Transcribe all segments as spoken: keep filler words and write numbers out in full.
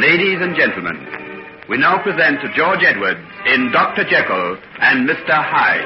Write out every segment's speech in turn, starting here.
Ladies and gentlemen, we now present George Edwards in Doctor Jekyll and Mister Hyde.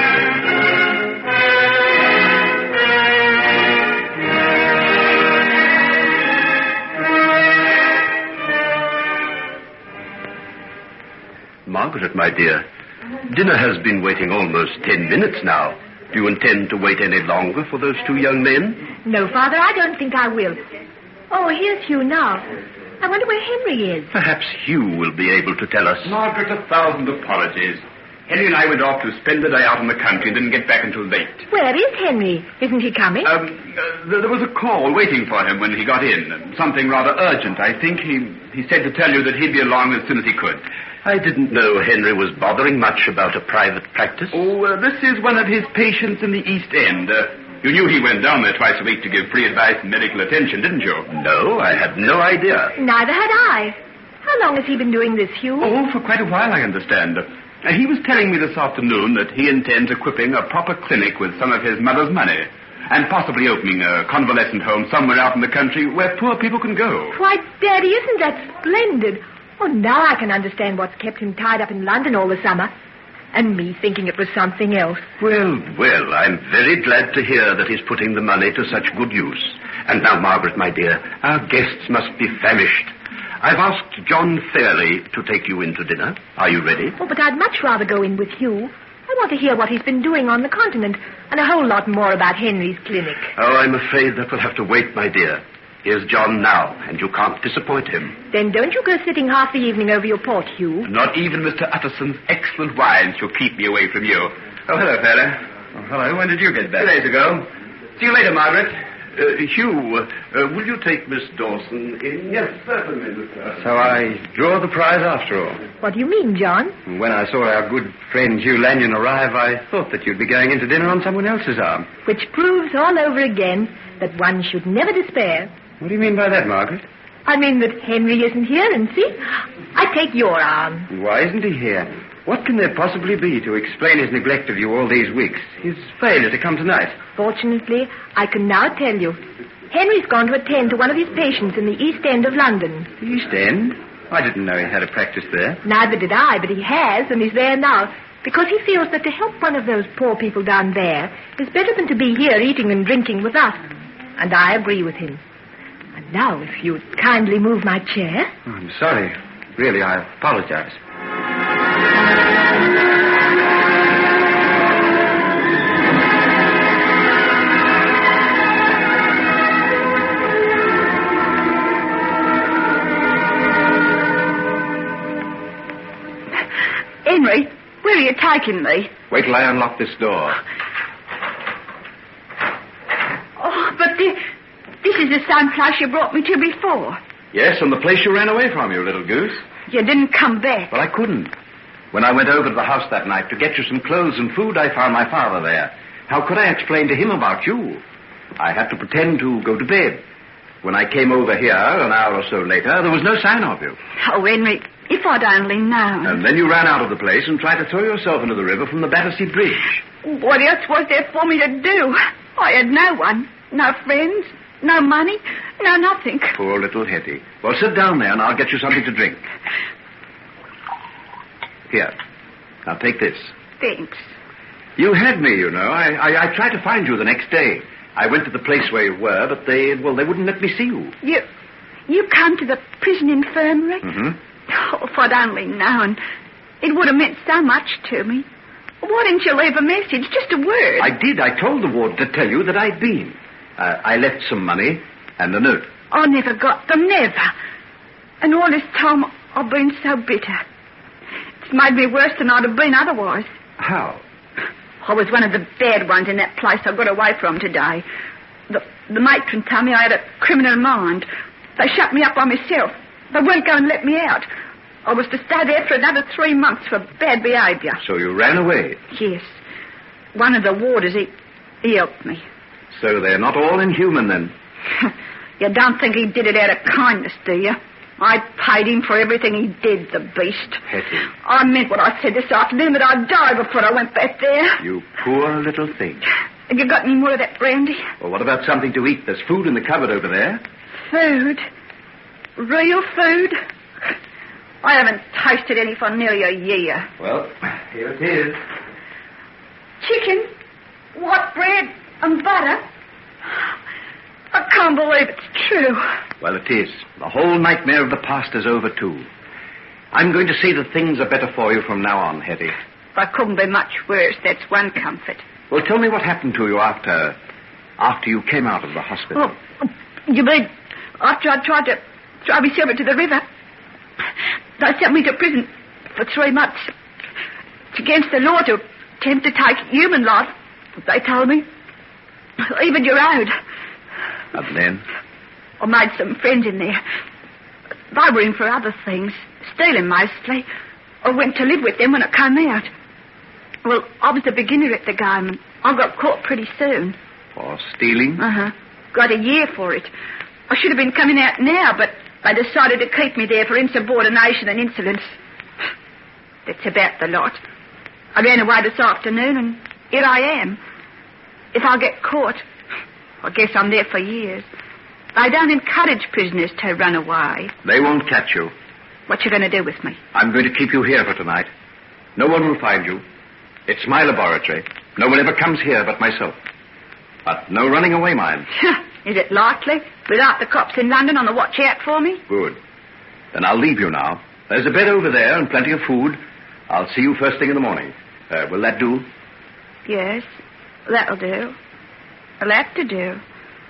Margaret, my dear, dinner has been waiting almost ten minutes now. Do you intend to wait any longer for those two young men? No, Father, I don't think I will. Oh, here's Hugh now. I wonder where Henry is. Perhaps Hugh will be able to tell us. Margaret, a thousand apologies. Henry and I went off to spend the day out in the country and didn't get back until late. Where is Henry? Isn't he coming? Um, uh, there was a call waiting for him when he got in. Something rather urgent, I think. He, he said to tell you that he'd be along as soon as he could. I didn't know Henry was bothering much about a private practice. Oh, uh, this is one of his patients in the East End. Uh, you knew he went down there twice a week to give free advice and medical attention, didn't you? No, I had no idea. Neither had I. How long has he been doing this, Hugh? Oh, for quite a while, I understand. Uh, he was telling me this afternoon that he intends equipping a proper clinic with some of his mother's money and possibly opening a convalescent home somewhere out in the country where poor people can go. Why, Daddy, isn't that splendid? Oh, now I can understand what's kept him tied up in London all the summer. And me thinking it was something else. Well, well, I'm very glad to hear that he's putting the money to such good use. And now, Margaret, my dear, our guests must be famished. I've asked John Fairley to take you in to dinner. Are you ready? Oh, but I'd much rather go in with Hugh. I want to hear what he's been doing on the continent and a whole lot more about Henry's clinic. Oh, I'm afraid that will have to wait, my dear. Here's John now, and you can't disappoint him. Then don't you go sitting half the evening over your port, Hugh. Not even Mister Utterson's excellent wine shall keep me away from you. Oh, hello, fella. Oh, hello. When did you get back? Two days ago. See you later, Margaret. Uh, Hugh, uh, will you take Miss Dawson in? Yes, certainly, Mister So I draw the prize after all. What do you mean, John? When I saw our good friend Hugh Lanyon arrive, I thought that you'd be going into dinner on someone else's arm. Which proves all over again that one should never despair. What do you mean by that, Margaret? I mean that Henry isn't here, and see, I take your arm. Why isn't he here? What can there possibly be to explain his neglect of you all these weeks? His failure to come tonight? Fortunately, I can now tell you. Henry's gone to attend to one of his patients in the East End of London. East End? I didn't know he had a practice there. Neither did I, but he has, and he's there now, because he feels that to help one of those poor people down there is better than to be here eating and drinking with us. And I agree with him. And now, if you'd kindly move my chair. Oh, I'm sorry. Really, I apologize. Henry, where are you taking me? Wait till I unlock this door. Oh, but this, this is the same place you brought me to before. Yes, and the place you ran away from, you little goose. You didn't come back. Well, I couldn't. When I went over to the house that night to get you some clothes and food, I found my father there. How could I explain to him about you? I had to pretend to go to bed. When I came over here an hour or so later, there was no sign of you. Oh, Henry, if I'd only known. And then you ran out of the place and tried to throw yourself into the river from the Battersea Bridge. What else was there for me to do? I had no one. No friends. No money. No nothing. Poor little Hetty. Well, sit down there and I'll get you something to drink. Here. Now take this. Thanks. You had me, you know. I, I, I tried to find you the next day. I went to the place where you were, but they, well, they wouldn't let me see you. You, you come to the prison infirmary? Mm-hmm. Oh, if I'd only known. It would have meant so much to me. Why didn't you leave a message? Just a word. I did. I told the warden to tell you that I'd been. Uh, I left some money and a note. I never got them, never. And all this time, I've been so bitter. It's made me worse than I'd have been otherwise. How? I was one of the bad ones in that place I got away from today. The, the matron told me I had a criminal mind. They shut me up by myself. They weren't going to let me out. I was to stay there for another three months for bad behaviour. So you ran away? Yes. One of the warders, he, he helped me. So they're not all inhuman, then? You don't think he did it out of kindness, do you? I paid him for everything he did, the beast. Hetty. I meant what I said this afternoon, that I'd die before I went back there. You poor little thing. Have you got any more of that brandy? Well, what about something to eat? There's food in the cupboard over there. Food? Real food? I haven't tasted any for nearly a year. Well, here it is. Chicken, white bread, and butter. I can't believe it's true. Well, it is. The whole nightmare of the past is over, too. I'm going to see that things are better for you from now on, Hetty. I couldn't be much worse, that's one comfort. Well, tell me what happened to you after... after you came out of the hospital. Oh, you mean after I tried to throw myself into the river? They sent me to prison for three months. It's against the law to attempt to take human life, they told me. Even your own. And then? I made some friends in there. They were in for other things, stealing mostly. I went to live with them when I came out. Well, I was a beginner at the game, and I got caught pretty soon. For stealing? Uh-huh. Got a year for it. I should have been coming out now, but they decided to keep me there for insubordination and insolence. That's about the lot. I ran away this afternoon, and here I am. If I get caught, I guess I'm there for years. They don't encourage prisoners to run away. They won't catch you. What you going to do with me? I'm going to keep you here for tonight. No one will find you. It's my laboratory. No one ever comes here but myself. But no running away, mind. Is it likely? Without the cops in London on the watch out for me? Good. Then I'll leave you now. There's a bed over there and plenty of food. I'll see you first thing in the morning. Uh, will that do? Yes, that'll do. I'll have to do.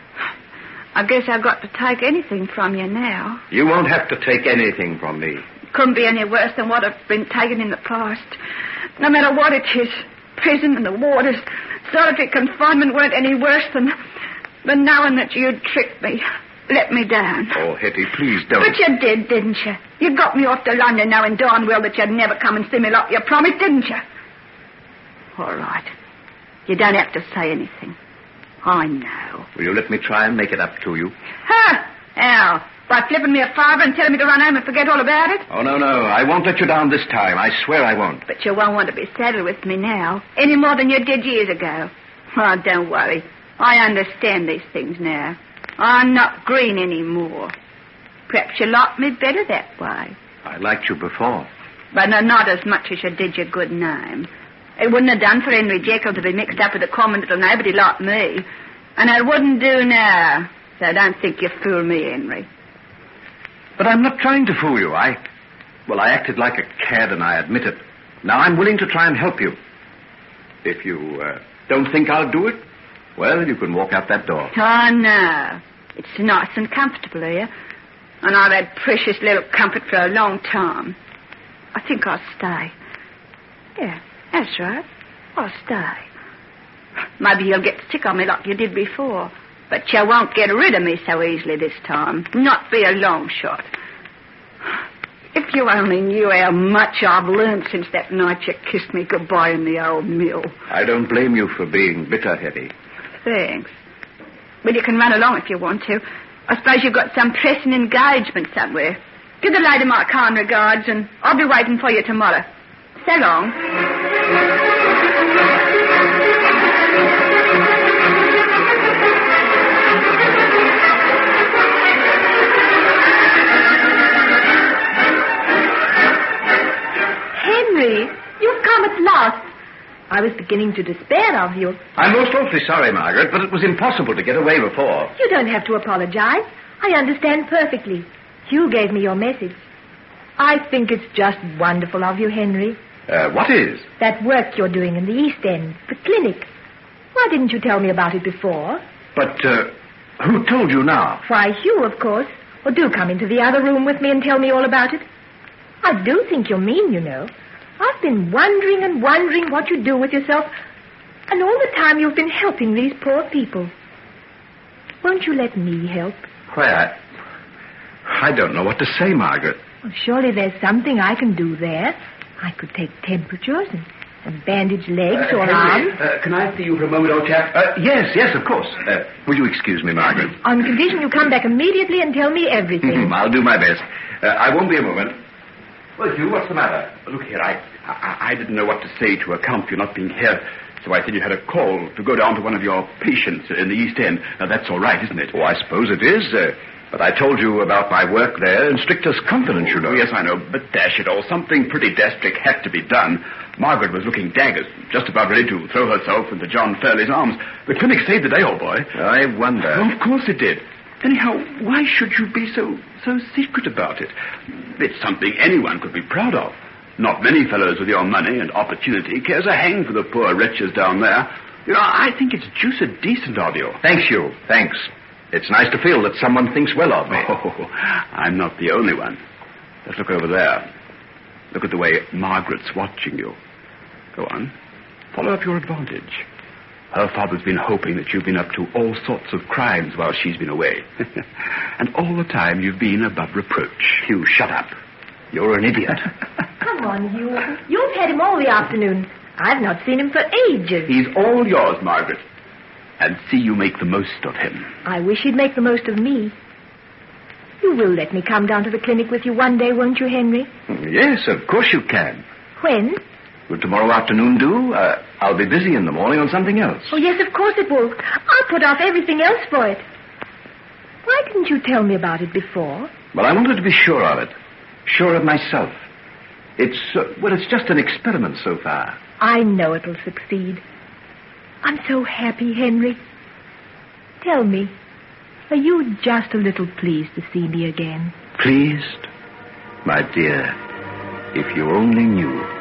I guess I've got to take anything from you now. You won't have to take anything from me. Couldn't be any worse than what I've been taken in the past. No matter what it is, prison and the warders, solitary confinement weren't any worse than, than knowing that you'd tricked me, let me down. Oh, Hetty, please don't. But you did, didn't you? You got me off to London knowing darn well that you'd never come and see me like you promised, didn't you? All right. You don't have to say anything. I know. Will you let me try and make it up to you? Huh? How? By flipping me a fiver and telling me to run home and forget all about it? Oh, no, no. I won't let you down this time. I swear I won't. But you won't want to be saddled with me now, any more than you did years ago. Oh, don't worry. I understand these things now. I'm not green anymore. Perhaps you like me better that way. I liked you before. But no, not as much as you did your good name. It wouldn't have done for Henry Jekyll to be mixed up with a common little nobody like me. And it wouldn't do now. So don't think you fool me, Henry. But I'm not trying to fool you. I... Well, I acted like a cad, and I admit it. Now I'm willing to try and help you. If you uh, don't think I'll do it, well, you can walk out that door. Oh, no. It's nice and comfortable here. And I've had precious little comfort for a long time. I think I'll stay. Yeah, that's right. I'll stay. Maybe you'll get sick of me like you did before. But you won't get rid of me so easily this time. Not be a long shot. If you only knew how much I've learned since that night you kissed me goodbye in the old mill. I don't blame you for being bitter, Hetty. Thanks. But you can run along if you want to. I suppose you've got some pressing engagement somewhere. Give the lady my kind regards, and I'll be waiting for you tomorrow. So long. Henry, you've come at last. I was beginning to despair of you. I'm most awfully sorry, Margaret, but it was impossible to get away before. You don't have to apologize. I understand perfectly. Hugh gave me your message. I think it's just wonderful of you, Henry. Uh, what is? That work you're doing in the East End, the clinic. Why didn't you tell me about it before? But, uh, who told you now? Why, Hugh, of course. Well, do come into the other room with me and tell me all about it. I do think you're mean, you know. I've been wondering and wondering what you do with yourself, and all the time you've been helping these poor people. Won't you let me help? Why, I... I don't know what to say, Margaret. Well, surely there's something I can do there. I could take temperatures and, and bandage legs uh, or Henry, arms. Uh, can I see you for a moment, old chap? Uh, yes, yes, of course. Uh, will you excuse me, Margaret? On condition you come back immediately and tell me everything. I'll do my best. Uh, I won't be a moment. Well, Hugh, what's the matter? Look here, I, I I didn't know what to say to account for you not being here, so I said you had a call to go down to one of your patients in the East End. Now, that's all right, isn't it? Oh, I suppose it is. Uh, But I told you about my work there in strictest confidence, you know. Oh, yes, I know, but dash it all, something pretty desperate had to be done. Margaret was looking daggers, just about ready to throw herself into John Fairley's arms. The clinic saved the day, old boy. I wonder. Oh, of course it did. Anyhow, why should you be so so secret about it? It's something anyone could be proud of. Not many fellows with your money and opportunity cares a hang for the poor wretches down there. You know, I think it's juiced decent of you. Thanks, you. Thanks. It's nice to feel that someone thinks well of me. Oh, I'm not the only one. Let's look over there. Look at the way Margaret's watching you. Go on. Follow up your advantage. Her father's been hoping that you've been up to all sorts of crimes while she's been away. And all the time you've been above reproach. Hugh, shut up. You're an idiot. Come on, Hugh. You've had him all the afternoon. I've not seen him for ages. He's all yours, Margaret. And see you make the most of him. I wish he'd make the most of me. You will let me come down to the clinic with you one day, won't you, Henry? Yes, of course you can. When? Will tomorrow afternoon do? Uh, I'll be busy in the morning on something else. Oh, yes, of course it will. I'll put off everything else for it. Why didn't you tell me about it before? Well, I wanted to be sure of it. Sure of myself. It's, uh, well, it's just an experiment so far. I know it'll succeed. I'm so happy, Henry. Tell me, are you just a little pleased to see me again? Pleased? My dear, if you only knew.